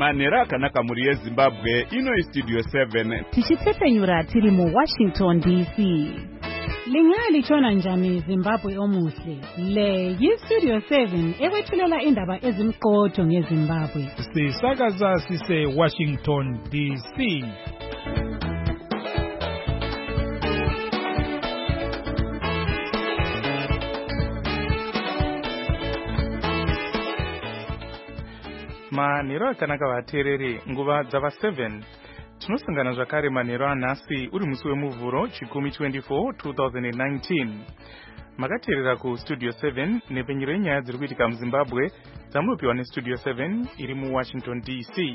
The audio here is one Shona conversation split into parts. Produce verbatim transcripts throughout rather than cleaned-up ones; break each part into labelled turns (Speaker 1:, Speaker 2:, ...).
Speaker 1: manhero akanaka muri yeZimbabwe ino istudio seven
Speaker 2: tichitsepenyura tiri mu Washington D C.
Speaker 3: Lingalitshona njani Zimbabwe omuhle? Le yiStudio seven ekwethulela indaba ezimqotho ngeZimbabwe.
Speaker 4: Sisakaza sise Washington D C.
Speaker 5: Manhero akanaka vateereri nguva dzava seven tinosangana zvakare manhero anhasi uri musi wemuvhuro chikumi twenty-four twenty nineteen makateerera kustudio seven nepenyero yenyaya dziri kuitika muZimbabwe dzamunopiwa nestudio seven iri muWashington D C.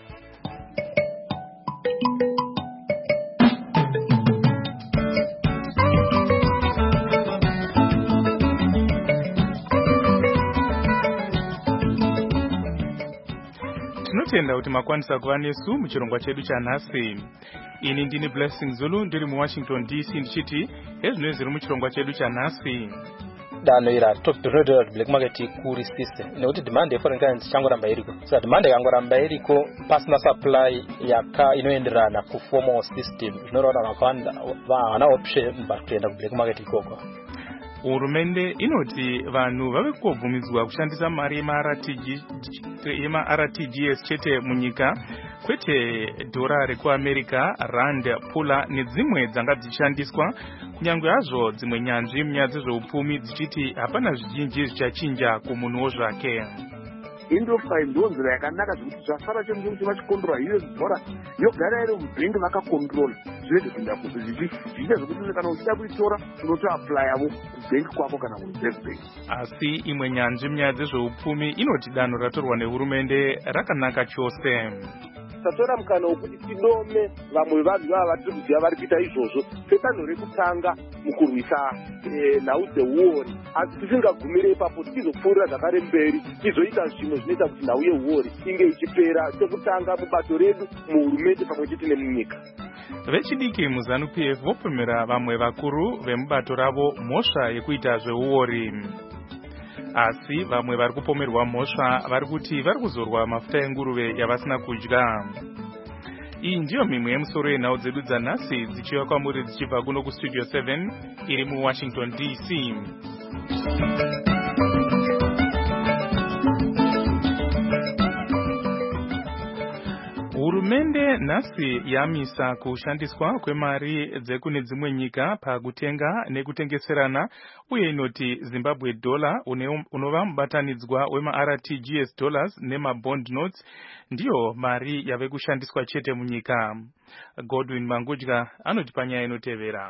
Speaker 5: tinotenda kuti makwanisa kuva nesu muchirongwa chedu chanhasi. Ini ndini Blessing Zulu ndiri muWashington D C ndichiti ezvino zviri muchirongwa chedu chanhasi.
Speaker 6: Danho ira top road black market kurisise nekuti demand ye foreign currency changoramba iriko. So demand yakangoramba iriko pasina supply yaka inoenderana ku formal system zvinoreva vakawanda vana option kuenda ku black market ikoko.
Speaker 5: Hurumende inoti vanhu vave kubvumidzwa kushandisa mari yema-R T G S chete munyika kwete dhora rekuAmerica, rand, pula nedzimwe dzanga dzichishandiswa kunyange hazvo dzimwe nyanzvi munyaya dzezveupfumi dzichiti hapana zvizhinji zvichachinja kumunhuwo zvake.
Speaker 7: Indofa ndonzira yakanaka zvekuti zvasara chemuzhinji vachikondora hiyo dhora yogara iri mubhengi vakakontrola zvete kuenda kuti zvichiita zvekuti kana uchida kuitora unotoapplyavo kubhengi kwako kana kureserve bank.
Speaker 5: Asi imwe nyanzvi munyaya dzezveupfumi inoti danho ratorwa nehurumende rakanaka chose.
Speaker 7: Tatora mukana wekuti tinome vamwe vanhu vava vatiri kuziva vari kuita izvozvo sedanho rekutanga mukurwisa nhau dzeuori, asi tisingagumire ipapo tizopfuurira zvakare mberi tizoita zvimwe zvinoita kuti nhau yeuori inge ichipera sekutanga mubato redu muhurumende pamwe chete nemunyika.
Speaker 5: Vechidiki muZANU-P F vopemera vamwe vakuru vemubato ravo mhosva yekuita zveuori. Asi vamwe vari kupomerwa mhosva vari kuti vari kuzorwa mafuta enguruve yavasina kudya. Iyi ndiyo mimwe yemusoro yenhau dzedu dzanhasi dzichiva kwamuri dzichibva kuno kustudio seven iri muWashington D C. Hurumende nhasi yamisa kushandiswa kwemari dzekune dzimwe nyika pakutenga nekutengeserana uye inoti Zimbabwe dollar unova mubatanidzwa wema-R T G S dollars nema-bond notes ndiyo mari yave kushandiswa chete munyika. Godwin Mangudya anoti panyaya inotevera.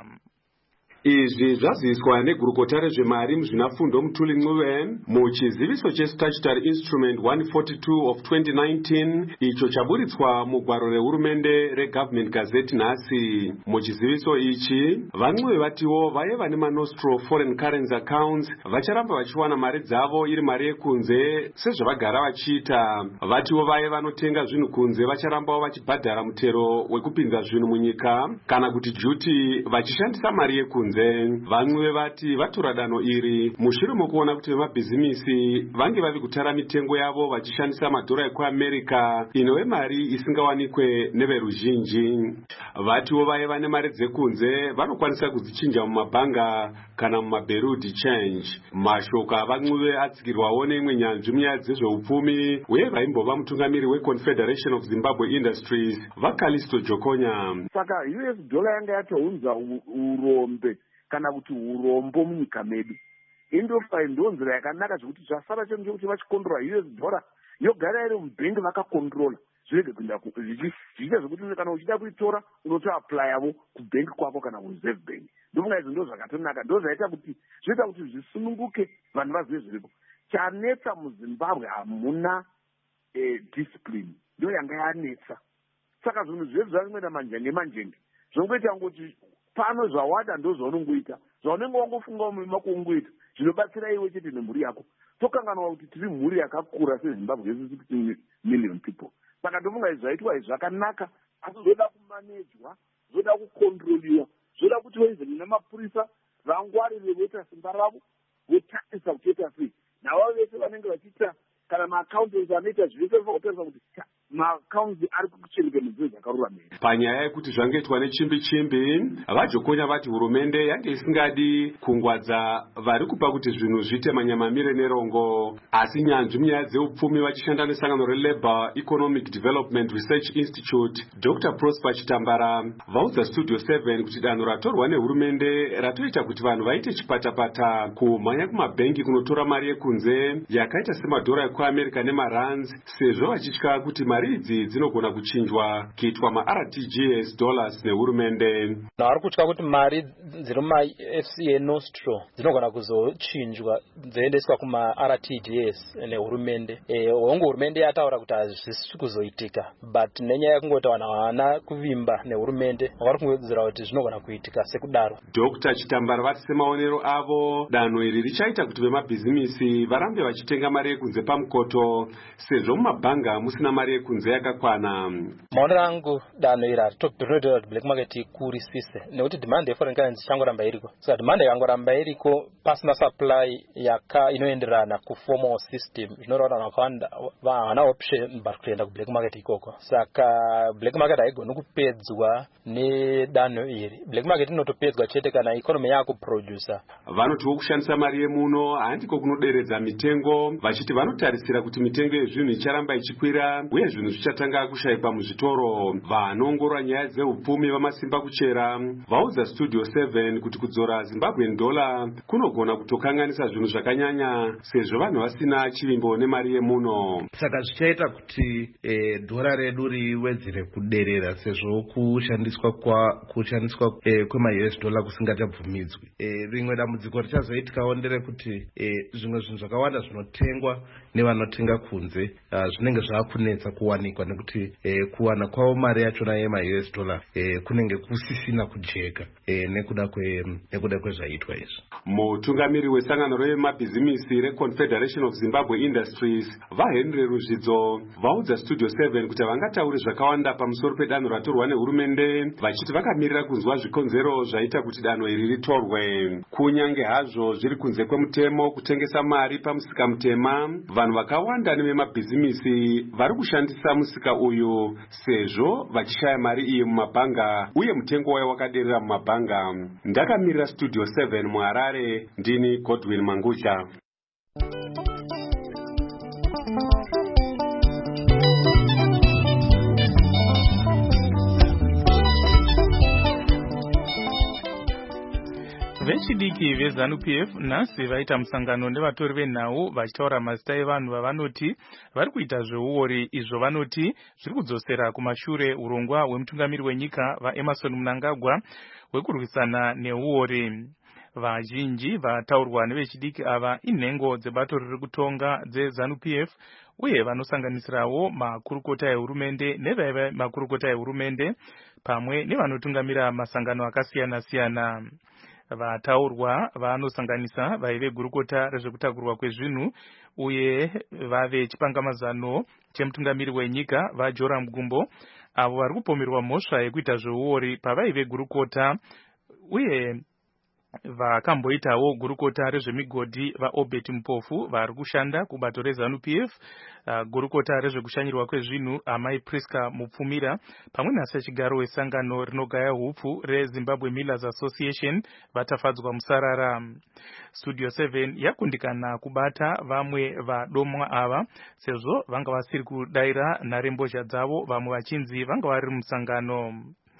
Speaker 8: Izvi zvaziviswa negurukota rezvemari muzvinafundo Mthuli Ncube muchiziviso chestatutory instrument one forty-two of twenty nineteen icho chaburitswa mugwaro rehurumende reGovernment Gazette nhasi. Muchiziviso ichi vaNcube vatiwo vaye vane manostro foreign currency accounts vacharamba vachiwana mari dzavo iri mari yekunze sezvavagara vachiita. Vatiwo vaye vanotenga zvinhu kunze vacharambawo vachibhadhara mutero wekupinza zvinhu munyika kana kuti duty vachishandisa mari yekunze. VaNcube vati vatora danho iri mushure mokuona kuti vemabhizimisi vange vavi kutara mitengo yavo vachishandisa madhora ekuAmerica inove mari isingawanikwe neveruzhinji. Vatiwo vaye vane mari dzekunze vanokwanisa kudzichinja mumabhanga kana mumabereau de change. Mashoko avaNcube atsigirwawo neimwe nyanzvi munyaya dzezveupfumi uye vaimbova mutungamiri weConfederation of Zimbabwe Industries vaKalisto Jokonya.
Speaker 7: Saka U S dollar yanga yatounza urombe kana kuti urombo munyika medu. Indofa ndonzira yakanaka zvekuti zvasara chemuzhinji kuti vachikondora U S dollar yogara iri mubhengi vakakontrola zvirege kuenda zvichiita zvekuti kana uchida kuitora unotoapplyavo kubhengi kwako kana kureserve bank. Ndofunga izvi ndo zvakatonaka ndo zvaita kuti zvinoita kuti zvisununguke vanhu vazive zviripo. Chanetsa muZimbabwe hamuna discipline ndo yanga yanetsa. Saka zvinhu zvedu zvazvinoita manjenge manjenge zvongoita ngoti pano zvawada ndo zvaunongoita zvaunenge wangofunga mumima kuungoita zvinobatsira iwe chete nemhuri yako. Tokanganwa kuti tiri mhuri yakakura seZimbabwe sixty million people. Saka ndofunga izvi zvaitwa izvi zvakanaka asi zvoda kumanejwa zvoda kukontroliwa zvoda kuti waizeni namapurisa vangwarire voita simba ravo votarisa kutoita sei navo vese vanenge vachiita kana maaccountants anoita zvese vakutarisa kuti maakaunti ari kuchengetwa nzira dzakarurama here.
Speaker 8: Panyaya yekuti zvangoitwa nechimbi chimbi, vajokonya vati hurumende yange isingadi kungwadza vari kupa kuti zvinhu zviite manyamamire nerongo, asi nyanzvi munyaya dzeupfumi vachishanda nesangano reLabour Economic Development Research Institute, Doctor Prosper Chitambara vaudza Studio seven kuti danho ratorwa nehurumende ratoita kuti vanhu vaite chipatapata kumhanya kumabhengi kunotora mari yekunze yakaita semadhora ekuamerica nemarands, sezvo vachitya kuti mari idzi dzinogona kuchinjwa kuitwa ma-R T G S dollars nehurumende.
Speaker 6: Vari kutya kuti mari dziri muma-F C A Nostro dzinogona kuzochinjwa dzoendeswa kuma-R T G S nehurumende. Hongu hurumende yataura kuti hazvisi kuzoitika, but nenyaya yekungoti vanhu havana kuvimba nehurumende vari kungodzera kuti zvinogona kuitika sekudaro.
Speaker 8: Doctor Chitambara vati semaonero avo danho iri richaita kuti vemabhizimisi varambe vachitenga mari yekunze pamukoto sezvo mumabhanga musina mari yekunze yakakwana.
Speaker 6: Maonero angu danho iri haritotoita kuti black market ikurisise nekuti demand yeforeign currency ichangoramba iriko. Saka demand ikangoramba iriko pasina supply yaka inoenderana kuformal system, zvinoreva vanhu vakawanda havana option vari kuenda kublack market ikoko. Saka black market haigoni kupedzwa nedanho iri. Black market inotopedzwa chete kana economy yakuproducer.
Speaker 8: Vanotiwo kushandisa mari yemuno handiko kunoderedza mitengo, vachiti vanotarisira kuti mitengo yezvinhu icharamba ichikwira uye zvinhu zvichatanga kushayikwa muzvitoro. Vanoongorora nyaya dzeupfumi vamasimba kuchera vaudza Studio seven kuti kudzora Zimbabwean dollar kunogona kutokanganisa zvinhu zvakanyanya sezvo vanhu vasina chivimbo nemari yemuno.
Speaker 9: Saka zvichaita kuti e, dhora redu riwedzere kuderera sezvo kushandiswa kwa kushandiswa e, kwema-U S dollar kusingachabvumidzwi. E, rimwe dambudziko richazoitikawo nderekuti e, zvimwe zvinhu zvakawanda zvinotengwa nevanotenga kunze uh, zvinenge zvaakunetsa kuwanikwa nekuti e, kuwana kwavo mari yachona yema-U S dollar e, kunenge kusisina kujeka e, nekuda kwe nekuda kwezvaitwa izvi.
Speaker 8: Mutungamiri wesangano remabhizimisi reConfederation of Zimbabwe Industries vaHenry Ruzvidzo vaudza Studio seven kuti vangatauri zvakawanda pamusoro pedanho ratorwa nehurumende vachiti vakamirira kunzwa zvikonzero zvaita kuti danho iri ritorwe. Kunyange hazvo zviri kunze kwemutemo kutengesa mari pamusika mutema, vanhu vakawanda nevemabhizimisi vari kushandisa musika uyu sezvo vachishaya mari iyi mumabhanga uye mutengo wayo wakaderera mumabhanga. Ndakamirira Studio seven muHarare, ndini Godwin Mangudla.
Speaker 5: Vechidiki veZANU P F nhasi vaita musangano nevatori venhau vachitaura mazita evanhu vavanoti vari kuita zveuori, izvo vanoti zviri kudzosera kumashure urongwa hwemutungamiri wenyika vaEmmerson Mnangagwa hwekurwisana neuori. Vazhinji vataurwa nevechidiki ava inhengo dzebato riri kutonga dzeZANU P F uye vanosanganisirawo makurukota ehurumende nevaiva makurukota ehurumende pamwe nevanotungamira masangano akasiyana siyana. Vataurwa vanosanganisa vaive gurukota rezvekutakurwa kwezvinhu uye vave chipangamazano chemutungamiri wenyika vaJoram Gumbo, avo vari kupomerwa mhosva yekuita zveuori pavaive gurukota, uye vakamboitawo gurukota rezvemigodhi vaObert Mpofu vari kushanda kubato reZANU P F, uh, gurukota rezvekushanyirwa kwezvinhu amai Priska Mupfumira pamwe nasachigaro wesangano rinogaya hupfu reZimbabwe Millers Association vatafadzwa musarara. Studio seven yakundikana kubata vamwe vadomwa ava sezvo vanga vasiri kudaira nharembozha dzavo, vamwe vachinzi vanga vari musangano.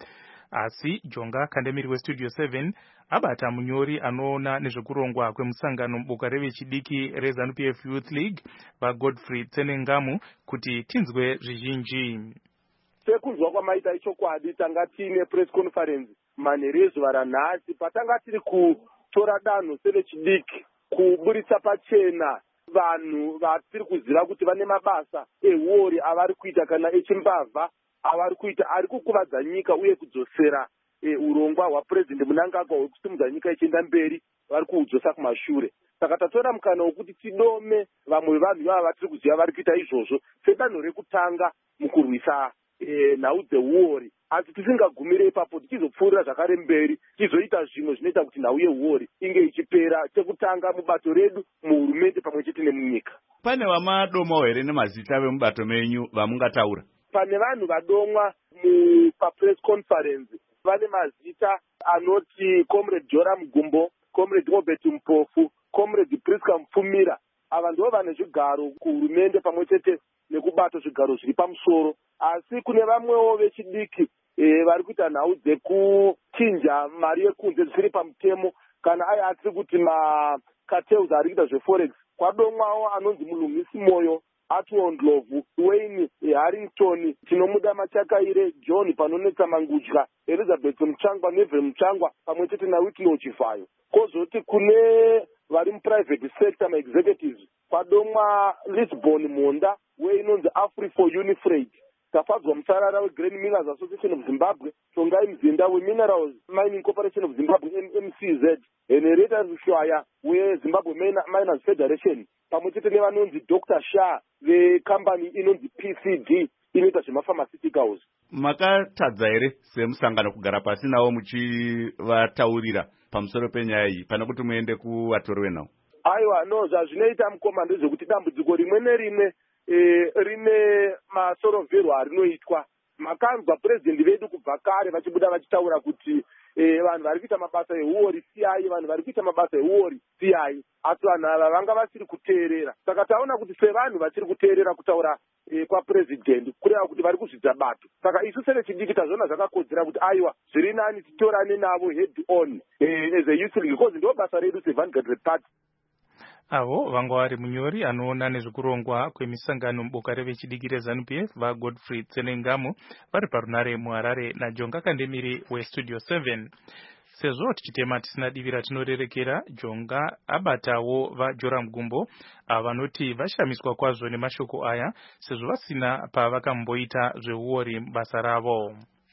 Speaker 5: Asi Jonga Kandemiri weStudio seven abata munyori anoona nezvekurongwa kwemusangano muboka revechidiki reZANU P F Youth League vaGodfrey Tsenengamu kuti tinzwe zvizhinji.
Speaker 10: Sekuzwa kwamaita ichokwadi tanga tine press conference manheru ezuva ranhasi patanga tiri kutora danho sevechidiki kuburitsa pachena vanhu vatiri kuziva kuti vane mabasa euori avari kuita kana echimbavha avari kuita ari kukuvadza nyika uye kudzosera e, urongwa hwaPresident Mnangagwa hwekusimudza nyika ichienda mberi vari kuudzosa kumashure. Saka tatora mukana wekuti tidome vamwe vevanhu ivava vatiri kuziva vari kuita izvozvo sedanho rekutanga mukurwisa e, nhau dzeuori, asi tisingagumire ipapo tichizopfuurira zvakare mberi tichizoita zvimwe zvinoita kuti nhau yeuori inge ichipera chekutanga mubato redu muhurumende pamwe chete nemunyika.
Speaker 1: Pane vamadomawo here nemazita vemubato menyu vamungataura?
Speaker 10: pane vanhu vadomwa papress conference vane mazita anoti comrade Joram Gumbo, comrade Robert Mpofu, comrade Priska Mfumira. Ava ndivo vane zvigaro kuhurumende pamwe chete nekubata zvigaro zviri pamusoro. Asi kune vamwewo vechidiki e, vari kuita nhau dzekuchinja mari yekunze dzisiri pamutemo kana aya atiri kuti macartels ari kuita zveforex. Kwadomwawo anonzi mulungisi moyo Atwondlovu, Wayne Harrington, tinomuda Machakaire, John Panonetsa Mangudya, Elizabeth Mchangwa, Neve Mchangwa, pamwe chete naWhitney Chifayo. Kozoti kune vari muprivate sector ma-executives, padomwa Lisbon Monda, weinonzi Afri for Unifrade. Tafadzwa musarara weGrain Millers Association of Zimbabwe, Tongai Mzinda weMinerals Mining Corporation of Zimbabwe, M C Z, Henrietta Rushwaya weZimbabwe Miners Federation, pamwe chete nevanonzi Doctor Shah vecompany inonzi P C D inoita zvemapharmaceuticals.
Speaker 1: Makatadza here semusangano kugara pasi navo muchivataurira pamusoro penyaya iyi pana kuti muende kuvatori venhau?
Speaker 10: Aiwa, no, zvazvinoita mukoma ndezvekuti dambudziko rimwe nerimwe e, rine masorovherwo arinoitwa. Makanzwa president vedu kubva kare vachibuda vachitaura kuti e, vanhu vari kuita mabasa euori C I, vanhu vari kuita mabasa euori C I, asi vanhu ava vanga vasiri kuteerera. Saka taona kuti sevanhu vachiri kuteerera kutaura e, kwapresident kureva kuti vari kuzvidza bato. Saka isu sevechidiki tazviona zvakakodzera kuti aiwa zviri nani titorane navo head on e, as a youth league, because ndo basa redu sevanguard party.
Speaker 5: Avo vanga vari munyori anoona nezvekurongwa kwemisangano muboka revechidiki reZANU-P F vaGodfrey Tsenengamo vari parunare muHarare naJonga Kandemiri weStudio seven. Sezvo tichitema tisina divi ratinorerekera, Jonga abatawo vaJoram Gumbo vanoti vashamiswa kwazvo nemashoko aya sezvo vasina pavakamboita zveuori basa ravo.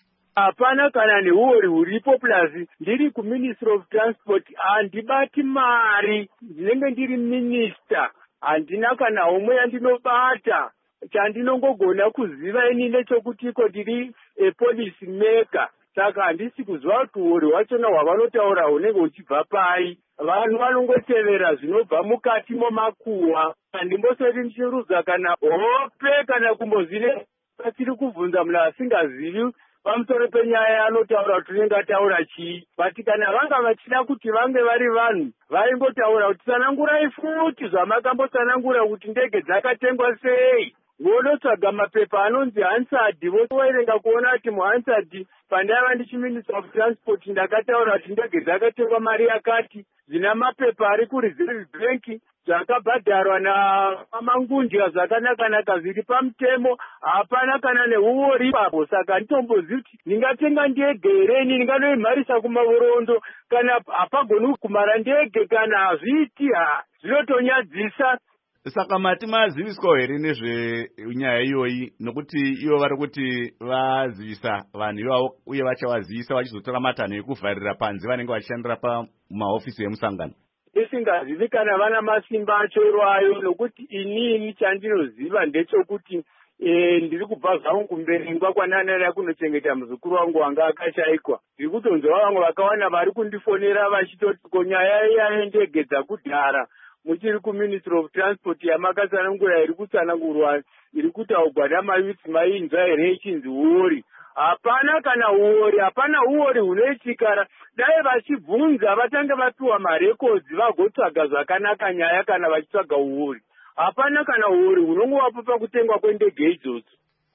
Speaker 11: Hapana kana neuori huripo, plus ndiri kuMinistry of Transport handibati mari, ndinenge ndiri minister, handina kana umwe yandinobata. Chandinongogona kuziva ini ndechokuti iko ndiri a policy maker. Saka handisi kuziva kuti uori hwachona hwavanotaura hunenge huchibva pai. Vanhu vanongotevera zvinobva mukati momakuhwa. Handimbosati ndichirudza kana hope kana kumbozine patiri kubvunza munhu asingazivi pamusoro penyaya yanotaura kuti unenge ataura chii. But kana vanga vachida kuti vange vari vanhu vaingotaura kuti tsanangurai futi zvamakambotsanangura kuti ndege dzakatengwa sei. Vonotsvaga mapepa anonzi Hansard, voerenga kuona kuti muHansard pandaiva ndichiMinistry of Transport ndakataura kuti ndege dzakatengwa mari yakati, zvina mapepa ari kuReserve Bank zvakabhadharwa naMangundya zvakanaka-naka zviri pamutemo, hapana kana neuori ipapo. Saka nditombozivi kuti ndingatenga ndege here, ini ndinganoimharisa kumavorondo kana hapagoni kumara ndege kana hazviiti, ha zvinotonyadzisa.
Speaker 1: Saka mati maziviswa here nezvenyaya iyoyi, nokuti ivo vari kuti vazivisa vanhu ivavo uye vachavazivisa vachizotora matanho ekuvharira panze vanenge vachishandira pamahofisi emusangano?
Speaker 11: Isingazivi kana vana masimba acho iwayo, nokuti inini chandinoziva ndechekuti e, ndiri kubva zvangu kumberengwa kwananara kunochengeta muzukuru wangu wanga akashayikwa. Ndiri kutonzwa vamwe vakawana vari kundifonera vachitoti ko nyaya iya yendege dzakudhara muchiri kuMinistry of Transport yamakatsanangura iri kutsanangurwa iri kutaurwa namayuthi mainzwa here ichinzi uori. Hapana kana uori, hapana uori hunoitikara. Dai vachibvunza vatange vapiwa marekodzi vagotsvaga zvakanaka nyaya kana vachitsvaga uori. Hapana kana uori hunongovapo pakutengwa kwendege idzodzo.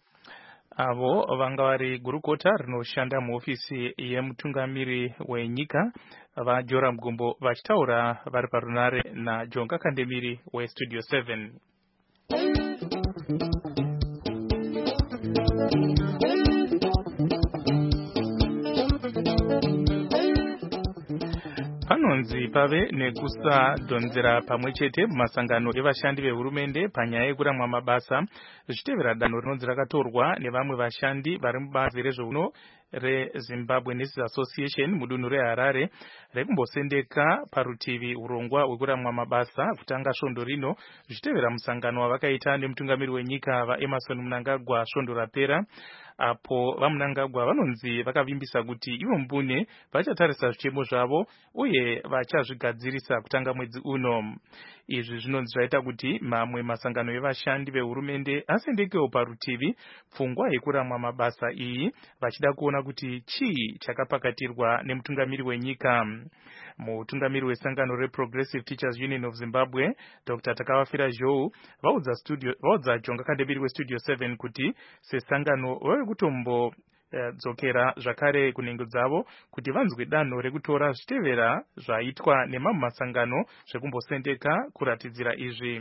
Speaker 5: Avo vanga vari gurukota rinoshanda muofisi yemutungamiri wenyika vaJoram Gumbo vachitaura vari parunare naJonga Kandemiri weStudio seven. Panonzi pave nekusadhonzera pamwe chete mumasangano evashandi vehurumende panyaya yekuramwa mabasa zvichitevera danho rinonzi rakatorwa nevamwe vashandi vari mubazi rezveuno reZimbabwe Nurses Association mudunhu reHarare rekumbosendeka parutivi urongwa hwekuramwa mabasa kutanga svondo rino zvichitevera musangano wavakaita nemutungamiri wenyika vaEmerson Mnangagwa svondo rapera. apo vaMnangagwa vanonzi vakavimbisa kuti ivo mbune vachatarisa zvichemo zvavo uye vachazvigadzirisa kutanga mwedzi uno. Izvi zvinonzi zvaita kuti mamwe masangano evashandi vehurumende asendekewo parutivi pfungwa yekuramwa mabasa iyi vachida kuona kuti chii chakapakatirwa nemutungamiri wenyika. Mutungamiri wesangano reProgressive Teachers Union of Zimbabwe Doctor Takawafira Zhou vaudza studio vaudza Jonga Kandemiri weStudio seven kuti sesangano vari kutombo dzokera zvakare kunengo dzavo kuti vanzwe danho rekutora zvitevera zvaitwa nemamwe masangano zvekumbosendeka kuratidzira izvi.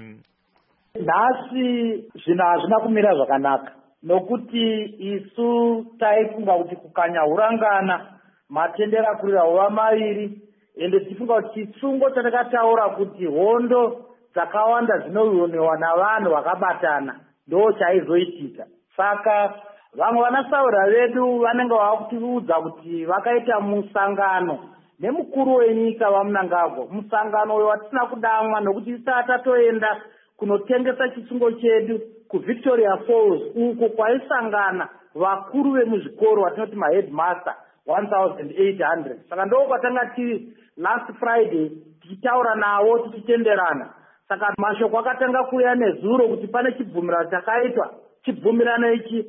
Speaker 12: Nhasi zvinhu hazvina kumira zvakanaka nokuti isu taifunga kuti kukanya hurangana matendera kurira hova maviri ende tifunga kuti chisungo chatakataura kuti hondo dzakawanda dzinowonewa navanhu vakabatana ndo chaizoitika. Saka vamwe vanasaura vedu vanenge vava kutiudza kuti vakaita musangano nemukuru wenyika vaMnangagwa, musangano uyo watisina kudamwa nokuti isati tatoenda kunotengesa chisungo chedu kuVictoria Falls uko kwaisangana vakuru vemuzvikoro vatinoti maheadmaster one thousand eight hundred. Saka ndo kwatanga tiri last Friday tichitaura navo tichitenderana. Saka mashoko akatanga kuuya nezuro kuti pane chibvumirano chakaitwa. Chibvumirano ichi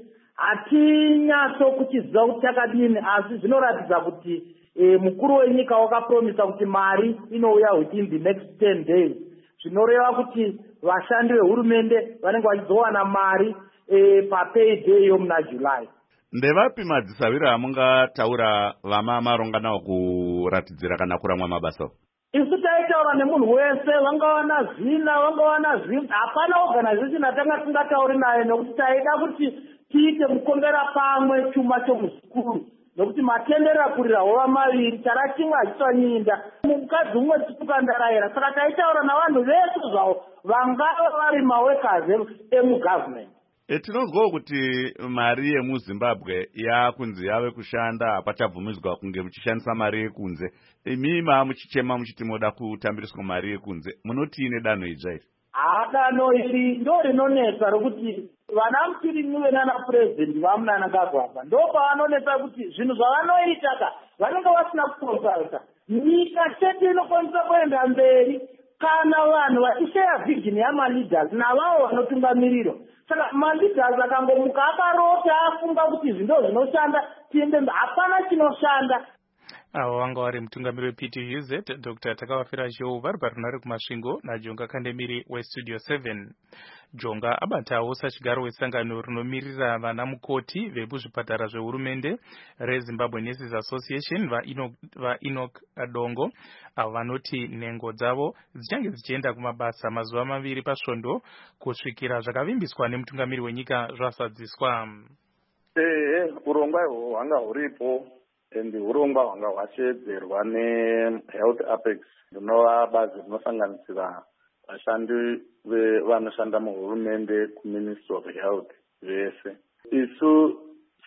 Speaker 12: hatinyatso kuchiziva kuti chakadini, asi zvinoratidza kuti e, mukuru wenyika wakapromisa kuti mari inouya within the next ten days. Zvinoreva kuti vashandi vehurumende vanenge vachizowana mari e, papayday yomuna July.
Speaker 1: Ndevapi madzisaviro amungataura vama maronga nawo kuratidzira kana kuramwa mabasa?
Speaker 12: Isu taitaura nemunhu wese, vangawana zina vangawana zvinhu, hapana organization atanga tingatauri naye nokuti taida kuti tiite mukombera pamwe chuma chomuzukuru nokuti matendera kurira hova maviri charachinga achitsvanyinda mukadzi umwe titukandaraira. Saka taitaura navanhu vese zvavo vangava vari mawekazi emugovernment.
Speaker 1: Tinozwawo kuti mari yemuZimbabwe yakunzi yave kushanda hapachabvumidzwa kunge muchishandisa mari yekunze. Imi muchichema muchiti moda kutambiriswa mari yekunze. Munotiine danho idzvairi?
Speaker 12: Ah, danho iri ndo rinonetsa rokuti vana Mutirimwe nana president vaMnangagwa ndo pavanonetsa kuti zvinhu zvavanoita ka vanenge vasina kukonsulta. Nyika chete inokwanisa kuenda mberi kana vanhu vachisheya vision yamaleaders navavo vanotungamiriro. Saka maleaders akangomuka akarota afunga kuti zvindo zvinoshanda tiende, hapana chinoshanda.
Speaker 5: Avo vanga vari mutungamiri weP T U Z Doctor Takawafira Zhou vari parunare kumasvingo naJonga Kandemiri weStudio seven. Jonga abatawo sachigaro wesangano rinomirira vana mukoti vekuzvipatara zvehurumende reZimbabwe Nurses Association vaEnoch Adongo avo vanoti nhengo dzavo dzichange dzichienda kumabasa mazuva maviri pasvondo kusvikira zvakavimbiswa nemutungamiri wenyika zvasadziswa.
Speaker 13: Ehe, urongwa ihwo hwanga huripo endi urongwa hwanga hwashedzerwa neHealth Apex rinova bazi rinosanganisira vashandi vanoshanda muhurumende kuMinistry of Health vese. Isu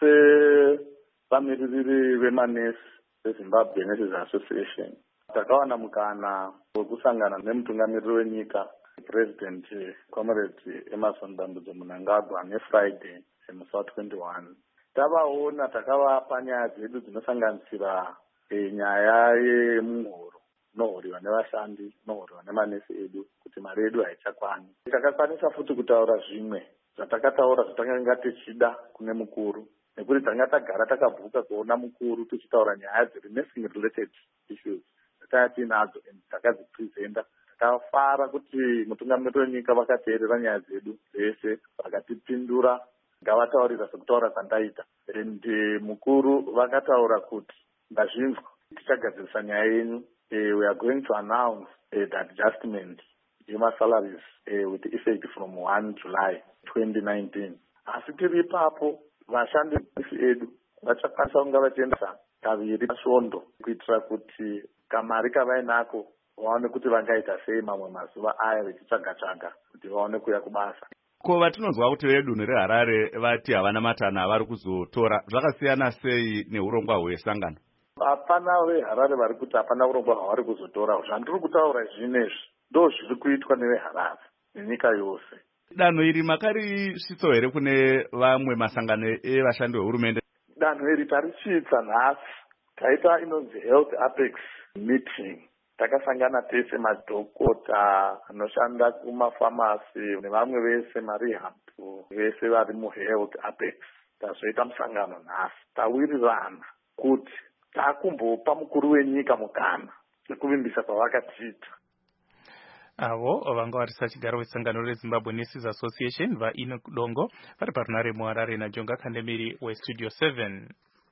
Speaker 13: sevamiririri vemanesi veZimbabwe Nurses Association takawana mukana wekusangana nemutungamiriri wenyika President Comrade Emmerson Dambudzo Mnangagwa neFriday musi wa twenty-one. Tavaona takavapa nyaya dzedu dzinosanganisira nyaya yemuhoro nohoriwa nevashandi nohoriwa nemanesi edu kuti mari edu haichakwani. Takakwanisa futi kutaura zvimwe zvatakataura zvatakanga tichida kune mukuru nekuti tanga tagara takabvuka kuona mukuru tichitaura nyaya dziri nursing related issues dzatanga tinadzo takadzipresenta. Takafara kuti mutungamiriri wenyika vakateerera nyaya dzedu dzese vakatipindura ngavataurira sekutaura kwandaita. Ende mukuru vakataura kuti ngazvinzwa tichagadzirisa nyaya yenyu. Uh, we are going to announce uh, the adjustment in salaries uh, with effect from one July twenty nineteen. Asi tiri ipapo vashandi edu vachakwanisa kunga vachiendesa kaviri pasvondo kuitira kuti kamari kavainako vaone kuti vangaita sei mamwe mazuva aya vachitsvaga-tsvaga kuti vaone kuya kubasa.
Speaker 1: Ko vatinonzwa kuti vedunhu reHarare vati havana matana avari kuzotora, zvakasiyana sei neurongwa hwesangano?
Speaker 13: Hapana veHarare vari kuti hapana urongwa hwavari kuzotora. Zvandiri kutaura zvinezvi ndo zviri kuitwa neveHarare nenyika yose.
Speaker 1: danho iri makarisvitsawo here kune vamwe masangano evashandi vehurumende?
Speaker 13: Danho iri tarisvitsa nhasi, taita inonzi health apex meeting. Takasangana tese madhokota anoshanda kumafamasi nevamwe vese marehab vese vari muhealth apex. Tazoita musangano nhasi, tawirirana kuti takumbopa mukuru wenyika mukana sekuvimbisa kwavakatiita.
Speaker 5: Avo vanga varisa chigaro wesangano reZimbabwe Nurses Association vaInoch Dongo vari parunare muHarare naJonga Kandemiri weStudio seven.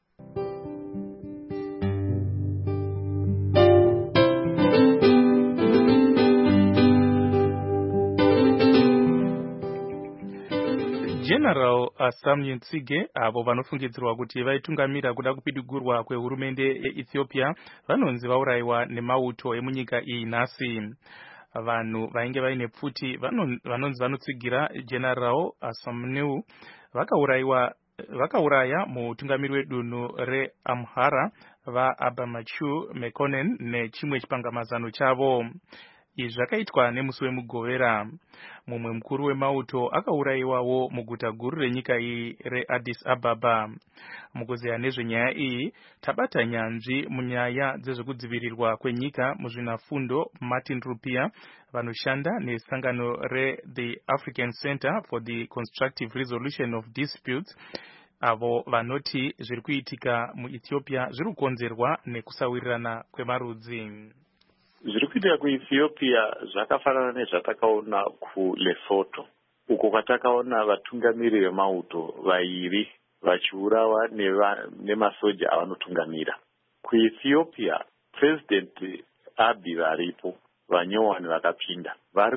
Speaker 5: General Samuel Ntsige avo vanofungidzirwa kuti vaitungamira kuda kupidigurwa kwehurumende yeEthiopia vanonzi vaurayiwa nemauto emunyika iyi nhasi. Vanhu vainge vaine pfuti vanonzi vanotsigira General Samuel vakaurayiwa vakauraya mutungamiri wedunhu reAmhara vaAbamachu Mekonnen nechimwe chipangamazano chavo. Izvi zvakaitwa nemusi wemugovera. Mumwe mukuru wemauto akaurayiwawo muguta guru renyika iyi reAddis Ababa. Mukuzeya nezvenyaya iyi tabata nyanzvi munyaya dzezvekudzivirirwa kwenyika muzvinafundo Martin Rupia vanoshanda nesangano reThe African Center for the Constructive Resolution of Disputes avo vanoti zviri kuitika muEthiopia zviri kukonzerwa nekusawirirana kwemarudzi.
Speaker 14: Zviri kuitika kuEthiopia zvakafanana nezvatakaona kuLesotho, uko kwatakaona vatungamiri vemauto vairi vachiurawa nemasoja avanotungamira. KuEthiopia President Abiy varipo, vanyowani vakapinda, vari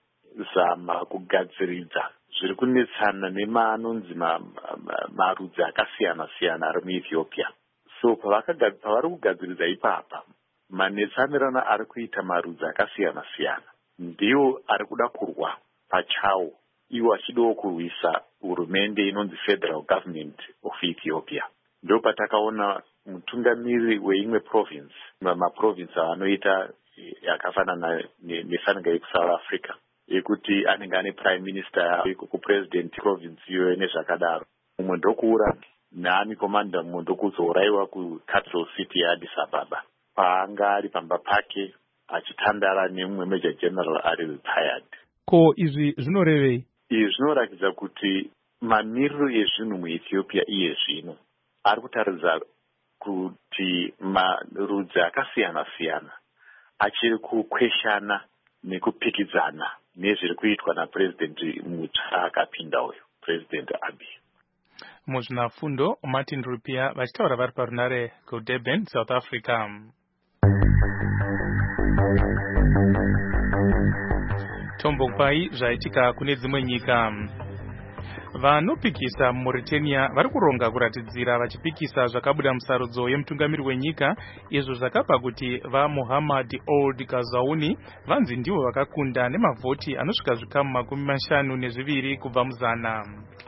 Speaker 14: kuzama kugadziridza zviri kunetsana nemanonzi marudzi akasiyana siyana ari muEthiopia. So pavari kugadziridza ipapa, manetsanirana ari kuita marudzi akasiyana siyana ndiwo ari kuda kurwa pachawo, iwo achidawo kurwisa hurumende inonzi Federal Government of Ethiopia. Ndo patakaona mutungamiri weimwe province, maprovince anoita yakafanana nefanira yekusouth Africa, yekuti anenge ane prime minister kupresident province iyoyo nezvakadaro. Mumwe ndokuura nani commander, mumwe ndokuzourayiwa kucapital city yeAddis Ababa paanga ari pamba pake achitandara nemumwe major general ari retired.
Speaker 4: Ko izvi zvinorevei?
Speaker 14: Izvi zvinoratidza kuti mamiriro ezvinhu muEthiopia iye zvino ari kutaridza kuti marudzi akasiyana siyana achiri kukweshana nekupikidzana nezviri kuitwa napresident mutsva akapinda uyu, President Abiy.
Speaker 5: Muzvinafundo Martin Rupia vachitaura vari parunare kuDurban, South Africa. Tombokwai zvaitika kune dzimwe nyika. Vanopikisa muMauritania vari kuronga kuratidzira vachipikisa zvakabuda musarudzo yemutungamiri wenyika, izvo zvakabva kuti vaMohamed Ould Ghazouani vanzi ndivo vakakunda nemavhoti anosvika zvikamu makumi mashanu nezviviri kubva muzana.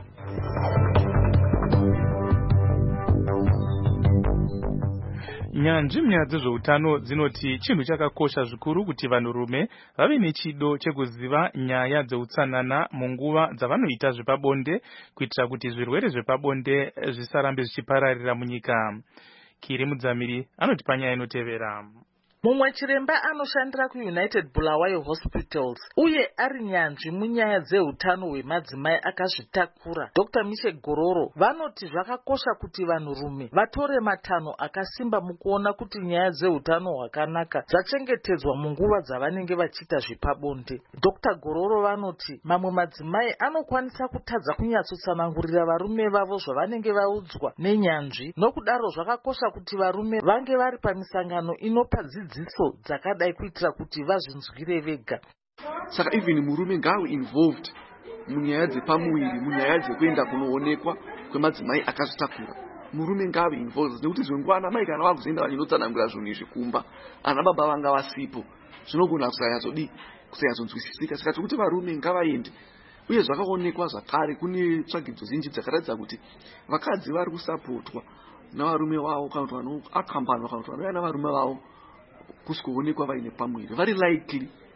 Speaker 5: Nyanzvi munyaya dzezveutano dzinoti chinhu chakakosha zvikuru kuti vanhurume vave nechido chekuziva nyaya dzeutsanana munguva dzavanoita zvepabonde, kuitira kuti zvirwere zvepabonde zvisarambe zvichipararira munyika. Kiri Mudzamiri anoti panyaya inotevera.
Speaker 15: Mumwe chiremba anoshandira kuUnited Bulawayo Hospitals uye ari nyanzvi munyaya dzeutano hwemadzimai akazvitakura, Doctor Mishe Gororo, vanoti zvakakosha kuti vanhurume vatore matanho akasimba mukuona kuti nyaya dzeutano hwakanaka dzachengetedzwa munguva dzavanenge vachiita zvepabonde. Doctor Gororo vanoti mamwe madzimai anokwanisa kutadza kunyatsotsanangurira varume vavo zvavanenge vaudzwa nenyanzvi, nokudaro zvakakosha kuti varume vange vari pamisangano inopa dzidziso dzakadai kuitira kuti vazvinzwire vega.
Speaker 16: Saka even murume ngawe involved munyaya dzepamuviri, munyaya dzekuenda kunoonekwa kwemadzimai akazvitakura. Murume ngawe involved nekuti zvimwe nguva ana mai kana vakuzoenda vachinotsanangura zvinhu izvi kumba, ana baba vanga vasipo, zvinogona kusayazodi kusayazonzwisisika. Saka tiri kuti varume ngavaende. Uye zvakaonekwa zvakare kune tsvagidzo zhinji dzakaratidza kuti vakadzi vari kusapotwa navarume vavo kana kuti vanoakambanwa kana kuti vanouya navarume vavo kusikuonekwa vaine pamuviri, vari likely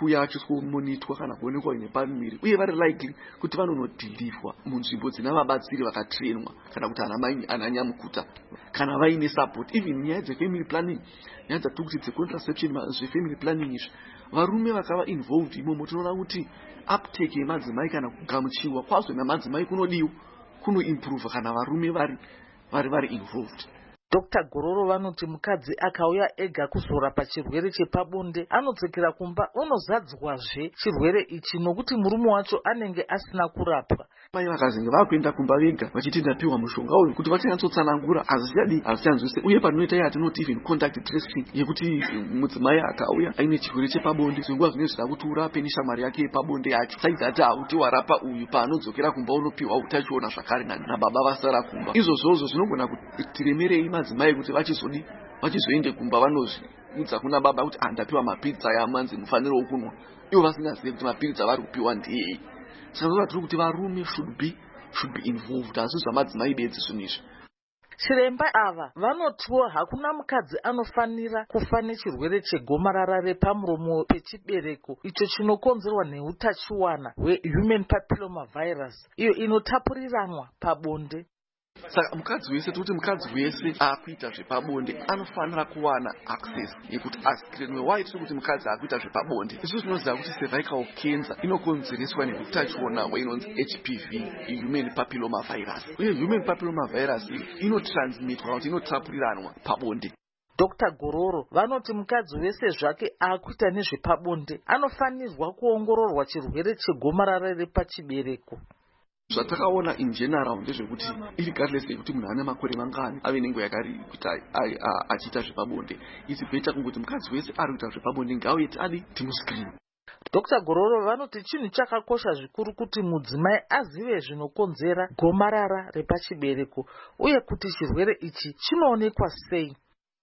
Speaker 16: kuuya achisomonitwa kana kuonekwa ine pamuviri uye vari likely kuti vanonodhilivhwa munzvimbo dzina vabatsiri vakatrainwa kana kuti ana ananyamukuta kana vaine support. Even nyaya dzefamily planning, nyaya dzatiri kuti dzecontraception, zvefamily planning izvi varume vakava involved imomo tinoona kuti uptake yemadzimai kana kugamuchiwa kwazvo namadzimai kunodiwa kunoimprove kana varume vari vari vari involved.
Speaker 15: Doctor Gororo vanoti mukadzi akauya ega kuzorapa chirwere chepabonde anodzokera kumba unozadzwazve chirwere ichi nokuti murume wacho anenge asina kurapwa.
Speaker 16: Mai vakazenge vakuenda kumba vega vachiti ndapiwa mushonga uyu kuti vachanyatsotsanangura hazvichadi hazvichanzwise uye panoita yatinoti even contact tracing yekuti mudzimai akauya aine chirwere chepabonde zvinguva zvine zvida kuti urape neshamwari yake yepabonde yacho saidzi ati hauti warapa uyu paanodzokera kumba unopiwa utachiona zvakare nababa vasara kumba. Izvozvozvo zvinogona kutiremerei madzimai kuti vachizodi vachizoende kumba vanozviudza kuna baba kuti andapiwa mapilitsi aya amanzi mufaniro wokunwa ivo vasingazivi kuti mapilitsi avari kupiwa ndiyei. Saka vatiri kuti varume should be should be involved asi zvamadzimai bedzi zvinhu izvi.
Speaker 15: Chiremba ava vanotiwo hakuna mukadzi anofanira kufa nechirwere chegomarara repamuromo pechibereko icho chinokonzerwa neutachiwana hwehuman papilloma virus iyo inotapuriranwa pabonde.
Speaker 16: Saka mukadzi wese toti mukadzi wese akuita zvepabonde anofanira kuwana access yekuti askrenwe. Why tiri kuti mukadzi akuita zvepabonde? Izvo zvinoziva kuti cervical cancer inokonzereswa neutachiona hwainonzi H P V, human papilloma virus. Uye human papilloma virus inotransmitwa kuti inotapuriranwa pabonde.
Speaker 15: Doctor Gororo vanoti mukadzi wese zvake akuita nezvepabonde anofanirwa kuongororwa chirwere chegomarara repachibereko.
Speaker 16: Zvatakaona in general ndezvekuti irregardless yekuti munhu ane makore mangani ave nenguva yakari kuti achiita zvepabonde, it's better kungoti mukadzi wese ari kuita zvepabonde ngauyeti adi timuscreen.
Speaker 15: Doctor Gororo vanoti chinhu chakakosha zvikuru kuti mudzimai azive zvinokonzera gomarara repachibereko uye kuti chirwere ichi chinoonekwa sei.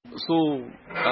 Speaker 16: So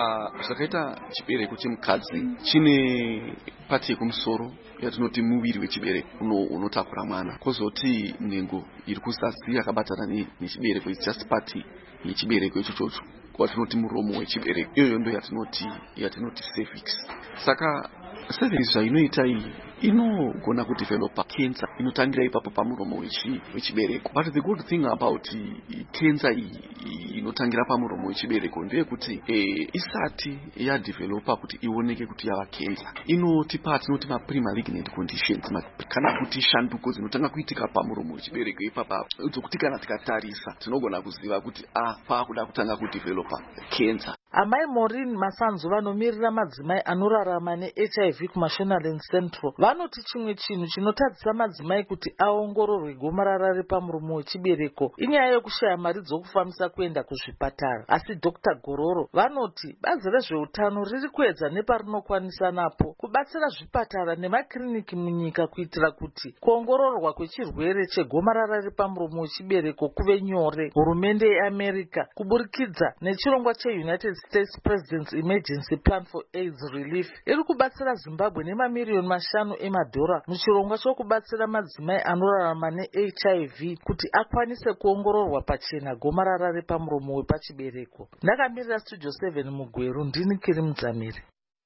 Speaker 16: zvakaita chibereko chemukadzi chine pati yekumusoro yatinoti muviri wechibereko unotakura mwana, kozoti nhengo iri kuzasi yakabatana nechibereko is just pati yechibereko ichochocho kwatinoti muromo wechibereko, iyoyo ndo yatinoti yatinoti cervix. Saka cervix zvainoita iyi inogona kudevelopa cancer inotangira ipapo pamuromo wechibereko. But the good thing about cancer iyi inotangira pamuromo wechibereko ndeyekuti eh, isati yadevelopa kuti ioneke kuti yava cancer inotipa tinoti ma premalignant conditions kana kuti shanduko dzinotanga kuitika pamuromo wechibereko ipapa dzokuti kana tikatarisa tinogona kuziva kuti ah pakuda kutanga kudevelopa cancer.
Speaker 15: Amai Maureen Masanzu vanomirira madzimai anorarama ne-H I V kuMashonaland Central vanoti chimwe chinhu chinotadzisa madzimai kuti aongororwe gomarara repamuromo wechibereko inyaya yekushaya mari dzokufambisa kuenda kuzvipatara. Asi Doctor Gororo vanoti bazi rezveutano riri kuedza neparinokwanisa napo kubatsira zvipatara nemakiriniki munyika kuitira kuti kuongororwa kwechirwere chegomarara repamuromo wechibereko kuve nyore. Hurumende yeAmerica kuburikidza nechirongwa cheUnited States President's Emergency Plan for AIDS Relief iri kubatsira Zimbabwe nemamiliyoni mashanu emadhora muchirongwa chokubatsira madzimai anorarama ne-H I V kuti akwanise kuongororwa pachena gomarara repamuromo wepachibereko. Ndakamirira Studio seven muGweru, ndini Kiri Mudzamiri.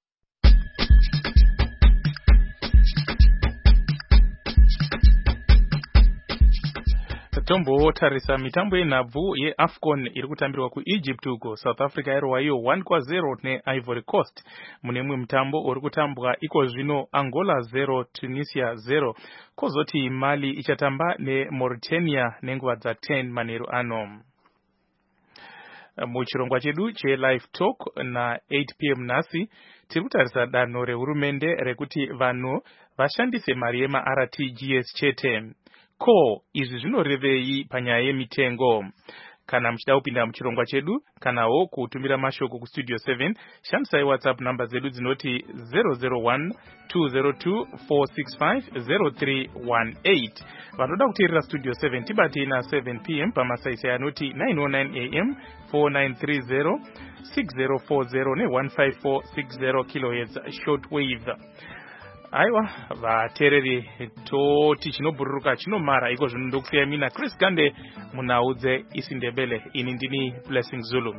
Speaker 5: Tombotarisa mitambo yenhabvu yeAFCON iri kutambirwa kuEgypt uko. South Africa yarwa iyo one kwa zero neIvory Coast. Mune mwe mutambo uri kutambwa iko zvino Angola zero Tunisia zero. Kozoti Mali ichatamba neMauritania nenguva dza ten manheru ano. Muchirongwa chedu che-Live Talk na eight p m nhasi tiri kutarisa danho rehurumende rekuti vanhu vashandise mari yema-R T G S chete. Ko izvi zvinorevei panyaya yemitengo? Kana muchida kupinda muchirongwa chedu kanawo kutumira mashoko kustudio seven shandisai WhatsApp namba zedu dzinoti zero zero one two zero two four six five zero three one eight. Vanoda kuteerera Studio seven tibate na seven p m pamasaisai anoti nine oh nine a m four nine three zero six zero four zero ne one five four six zero kilohertz shortwave. Aiwa vateereri toti chinobhururuka chinomara iko zvino ndokusiya mina Chris Gande munaudze isindebele. Ini ndini Blessing Zulu.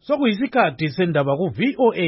Speaker 4: sokuyisikhathi sendaba ku-V O A